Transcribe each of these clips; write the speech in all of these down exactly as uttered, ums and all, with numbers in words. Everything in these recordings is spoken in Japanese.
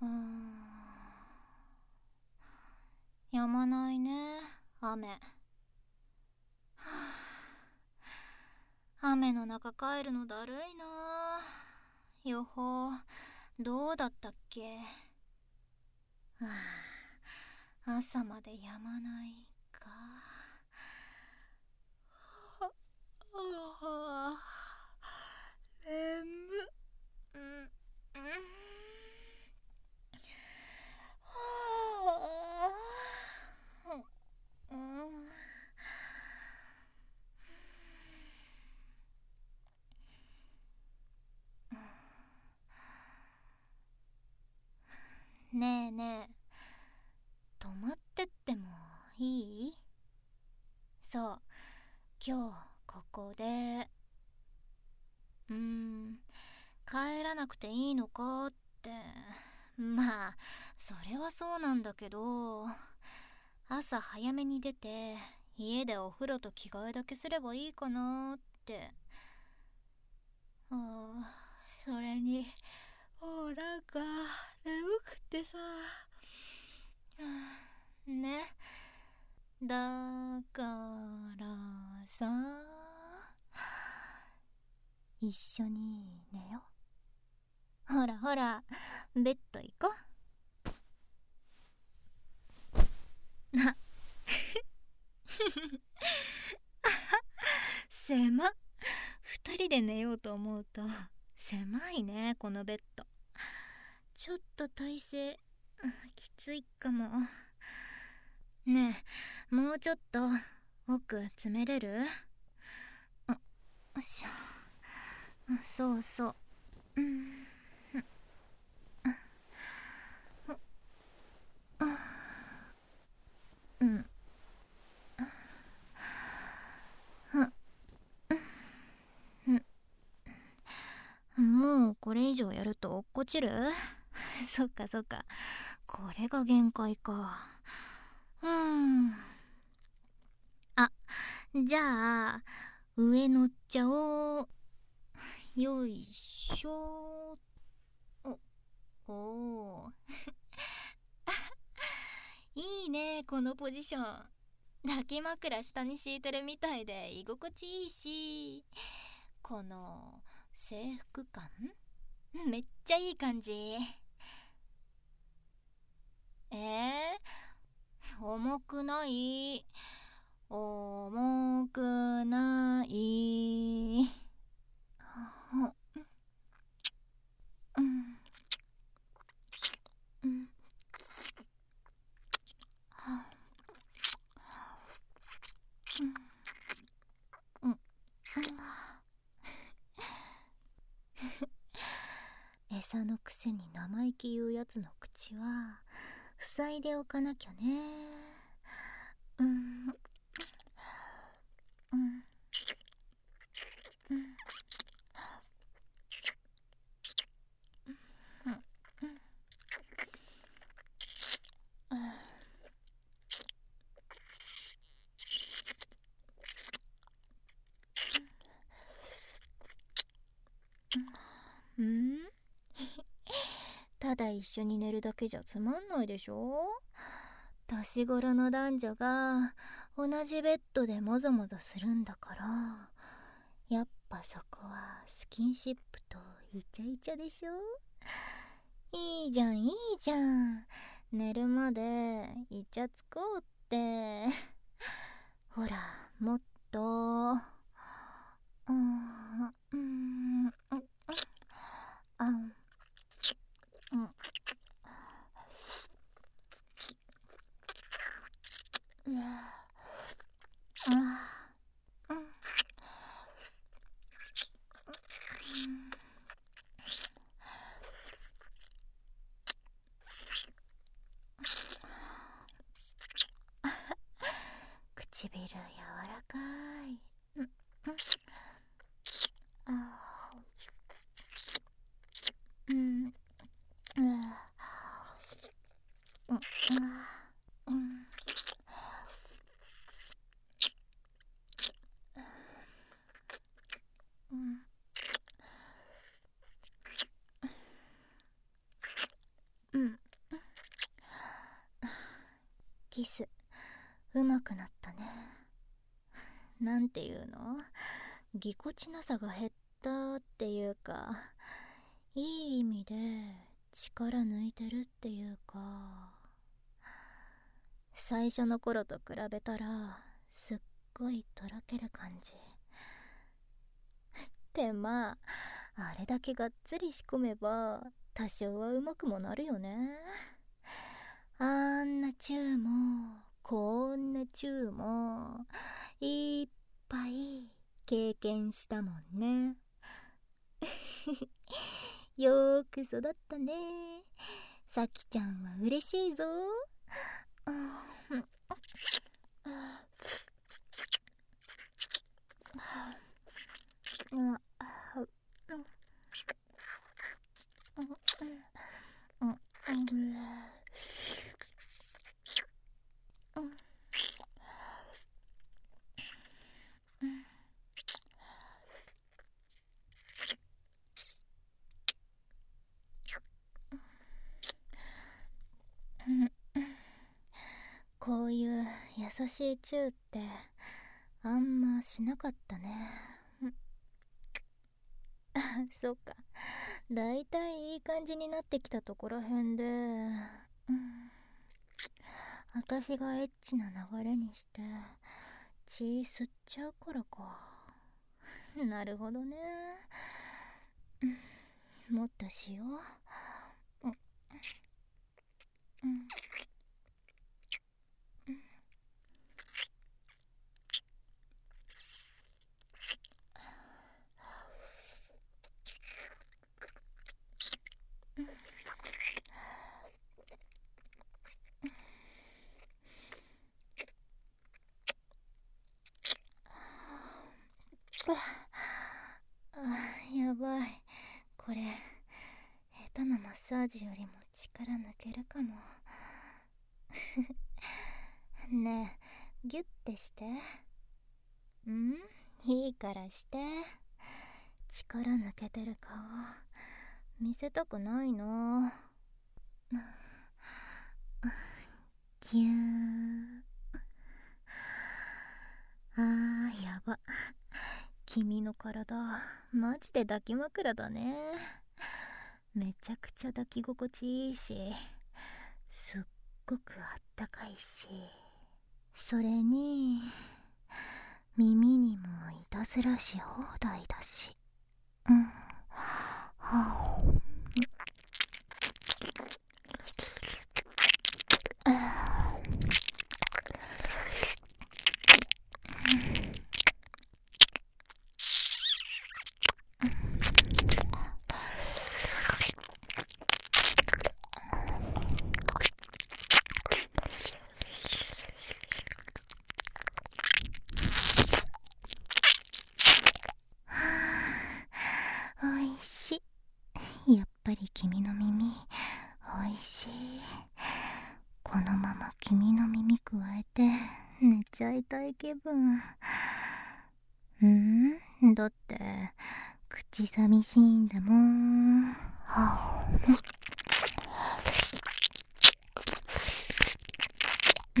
うーん、やまないね、雨。はあ、雨の中帰るのだるいな。予報どうだったっけ。はあ、朝までやまないか。はあ、眠っ。うん、うん、はあ、うん、ねえねえ、泊まってってもいい？そう、今日ここで。うーん、帰らなくていいのかって。まあそれはそうなんだけど、朝早めに出て家でお風呂と着替えだけすればいいかなって。ああ、それにもうなんか眠くてさ。ね、だからさ、一緒に寝よう。ほらほら、ベッド行こう。な狭っ。二人で寝ようと思うと狭いね、このベッド。ちょっと体勢きついかも。ねえ、もうちょっと奥詰めれる？あ、よいしょ。そうそう。うん、うん、うん。もうこれ以上やると落っこちる？そっかそっか、これが限界か。うん。あ、じゃあ上乗っちゃおう。よいしょ。おおー、いいねこのポジション。抱き枕下に敷いてるみたいで居心地いいし、この制服感めっちゃいい感じ。えー、重くない。重くない。うん、うん、うん、うん。餌のくせに生意気言うやつの口は塞いでおかなきゃね。うん、うん、うん、うん、うん。うん、ただ一緒に寝るだけじゃつまんないでしょ。年頃の男女が同じベッドでもぞもぞするんだから、やっぱそこはスキンシップとイチャイチャでしょ。いいじゃんいいじゃん、寝るまでイチャつこうって。ほらもっと。うん、うん、うん、あ、うん、うん、うん、唇柔らかい。うん、うん、あ、うん、うん、うん、うん、うん、 うん。キスうまくなったね。なんていうの、ぎこちなさが減ったっていうか、いい意味で力抜いてるっていうか、最初の頃と比べたらすっごいとろける感じ。ってまあ、あれだけがっつり仕込めば多少はうまくもなるよね。あんなチューもこんなチューもいっぱい経験したもんね。よーく育ったね。さきちゃんは嬉しいぞ。こういう優しいチューってあんましなかったね。あ、そうか。だいたいいい感じになってきたところへんで、うん、私がエッチな流れにして血吸っちゃうからか。なるほどね。もっとしよう。うん、うん、あ、やばい。これ下手なマッサージよりも力抜けるかも。ねえ、ギュッてして。うん、いいからして。力抜けてる顔見せたくないな。キュー。あー、やば。君の体マジで抱き枕だね。めちゃくちゃ抱き心地いいし、すっごくあったかいし、それに耳にもいたずらし放題だし。うん、はあ、おいしい。やっぱり君の耳おいしい。このまま君の耳くわえて寝ちゃいたい気分。うんだって口寂しいんだもん。はあ、うん、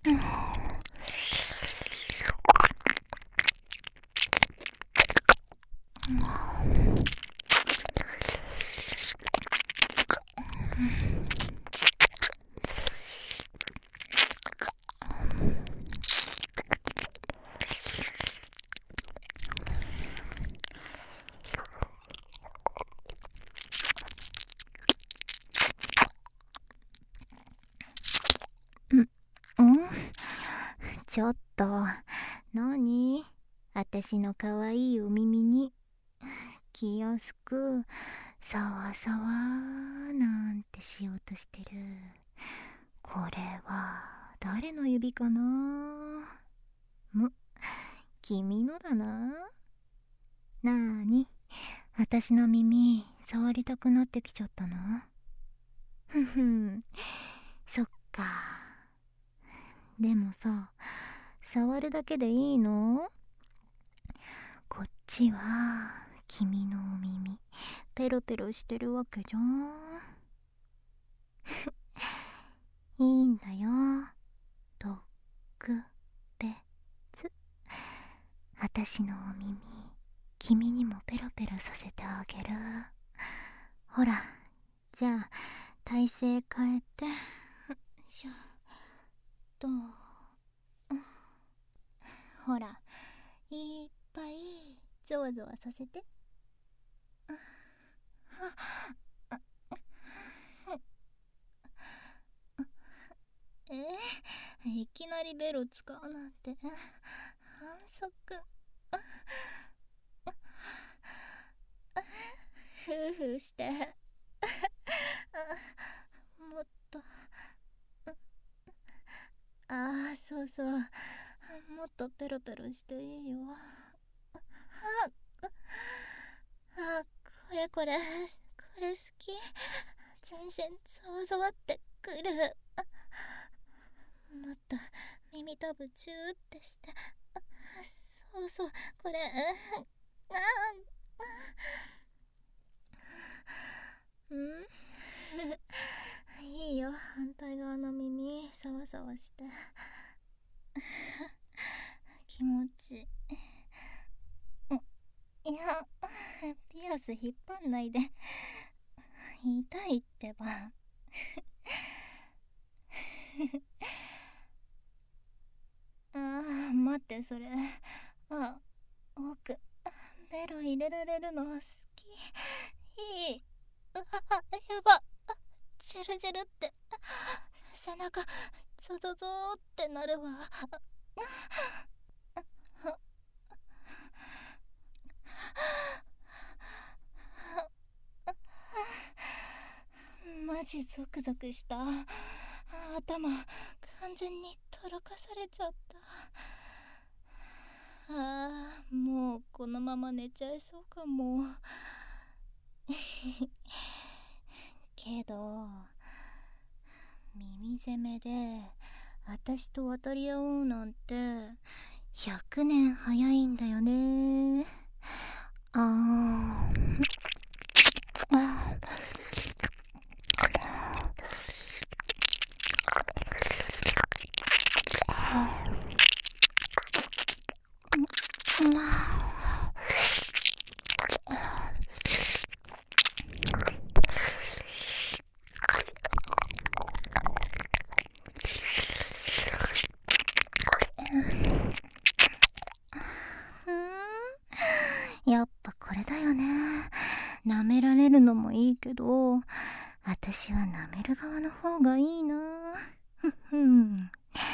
うん、ちょっとなに、あたしのかわいいお耳に気安くさわさわなんてしようとしてる。これは誰の指かな。む、君のだな。なーに、あたしの耳触りたくなってきちゃったの。ふふん、そっか。でもさ、触るだけでいいの？こっちは君のお耳ペロペロしてるわけじゃん。 いいんだよ、特別。あたしのお耳、君にもペロペロさせてあげる。ほら、じゃあ体勢変えて、しょと、ほら、いっぱいゾワゾワさせて。えー、いきなりベロ使うなんて反則。ふうふうしてもっと、ああそうそう、もっとペロペロしていいよ。ああ、これこれこれ好き。全身ざわざわってくる。もっと耳たぶチューってして。そうそう、これ。あんいいよ、反対側の耳さわさわして気持ちいい。いや、ピアス引っ張んないで。痛いってば。あー、待って、それ。あ、奥、ベロ入れられるの好き。いい。うわ、やば。ジェルジェルって。背中、ゾゾゾーってなるわ。マジゾクゾクした。頭完全にとろかされちゃった。あー、もうこのまま寝ちゃいそうかも。けど耳攻めで私と渡り合おうなんてひゃくねん早いんだよね。あーあやっぱこれだよね。舐められるのもいいけど、私は舐める側の方がいいな。ふふん。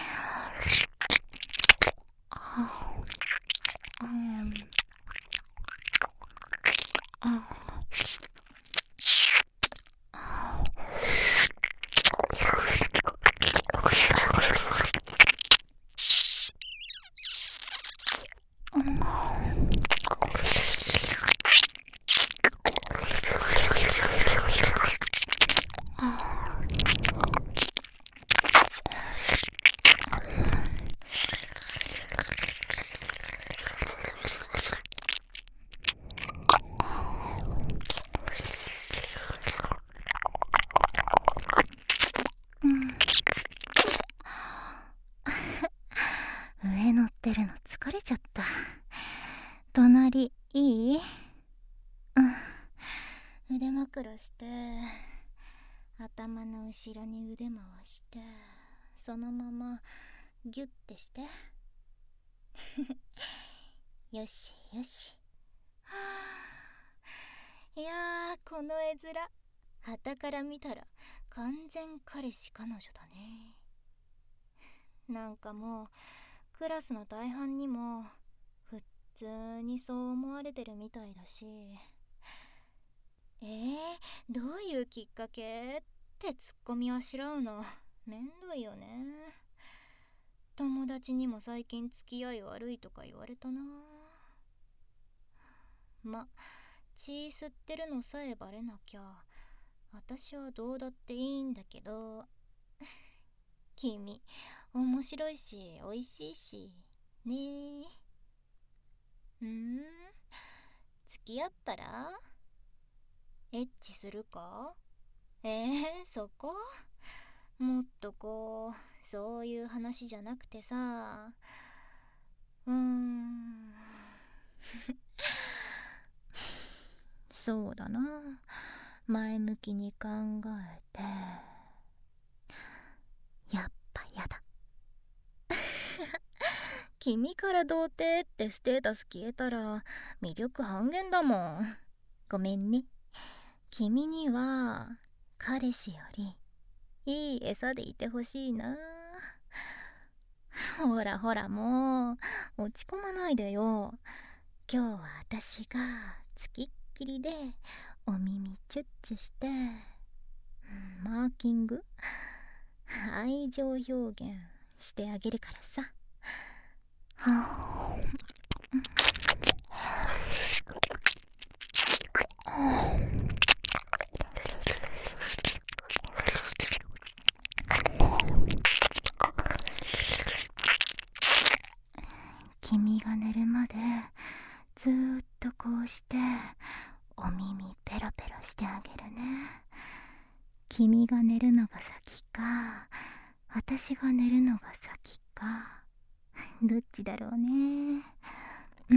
上乗ってるの疲れちゃった。隣いい？うん、腕枕して頭の後ろに腕回してそのままギュッてしてよしよし。はあ、いやー、この絵面傍から見たら完全彼氏彼女だね。なんかもうクラスの大半にも普通にそう思われてるみたいだし、えー、どういうきっかけってツッコミはしらうのめんどいよね。友達にも最近付き合い悪いとか言われたな。ま、血吸ってるのさえバレなきゃ私はどうだっていいんだけど君面白いし美味しいしねえ。んー、付き合ったらエッチするか？えー、そこもっとこうそういう話じゃなくてさ、うーんそうだな、前向きに考えて、やっぱやだ君から童貞ってステータス消えたら魅力半減だもん。ごめんね。君には彼氏よりいい餌でいてほしいな。ほらほら、もう落ち込まないでよ。今日は私がつきっきりでお耳チュッチュして、マーキング愛情表現してあげるからさ。はあ、君が寝るまでずーっとこうしてお耳ペロペロしてあげるね。君が寝るのが先か私が寝るのが先か、どっちだろうね。うん、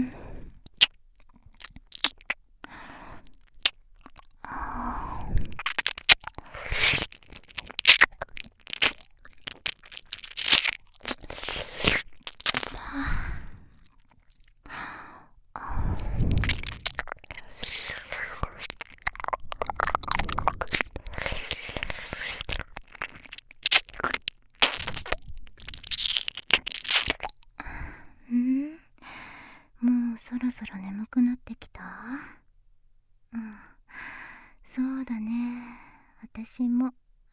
うん、もうそろそろ眠くなってきた。うん、そうだね、私も。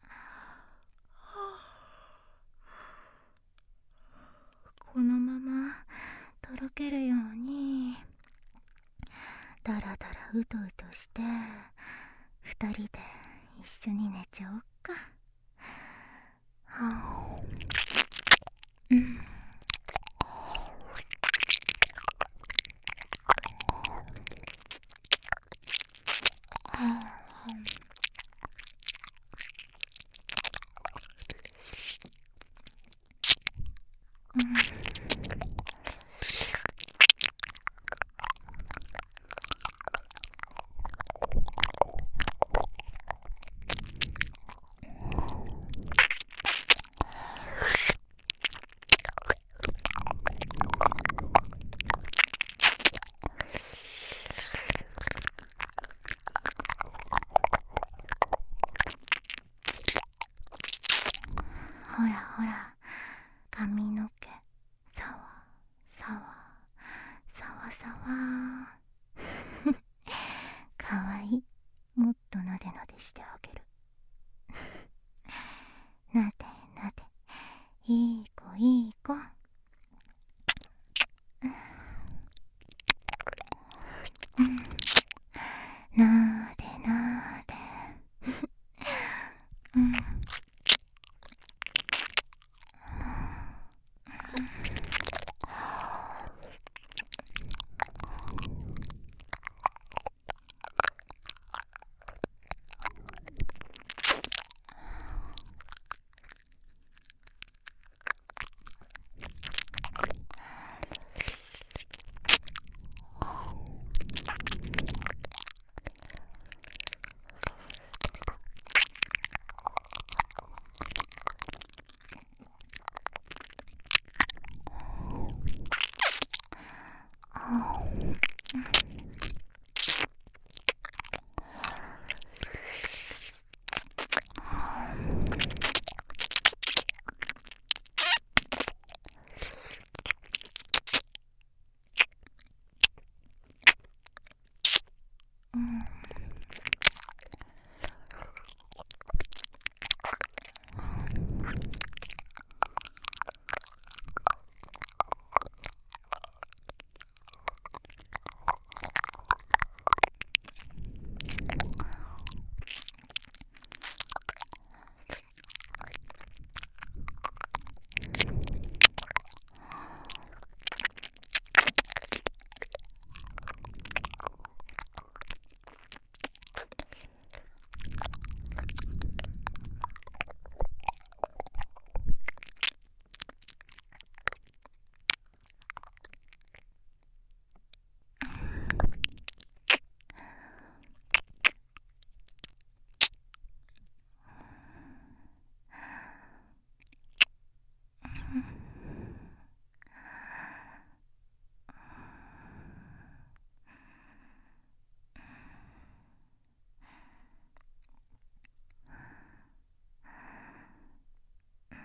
このままとろけるようにだらだらうとうとして二人で一緒に寝ちゃおっか。はあ、うん、はあ、うん、ほらほら、髪の毛さわさわさわさわかわいい。もっとなでなでしてあげるなでなで、いい子いい子。うん、なでなでうん、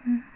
うん